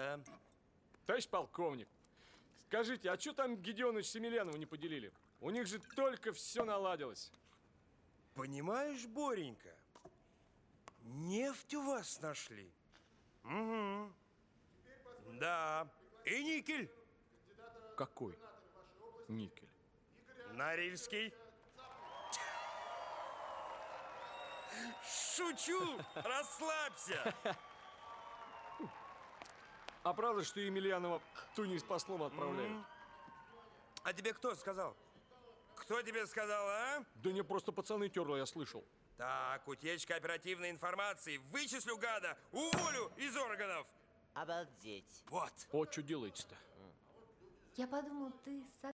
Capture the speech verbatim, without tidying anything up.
Да. Товарищ полковник, скажите, а что там Гедеонович с Емельяновым не поделили? У них же только все наладилось. Понимаешь, Боренька, нефть у вас нашли. Угу. Да. И никель. Какой никель? Норильский. Шучу! Расслабься! А правда, что Емельянова Тунис послом отправляют? А тебе кто сказал? Кто тебе сказал, а? Да не, просто пацаны терло, я слышал. Так, утечка оперативной информации. Вычислю гада, уволю из органов. Обалдеть. Вот. Вот что делаете-то? Я подумал, ты с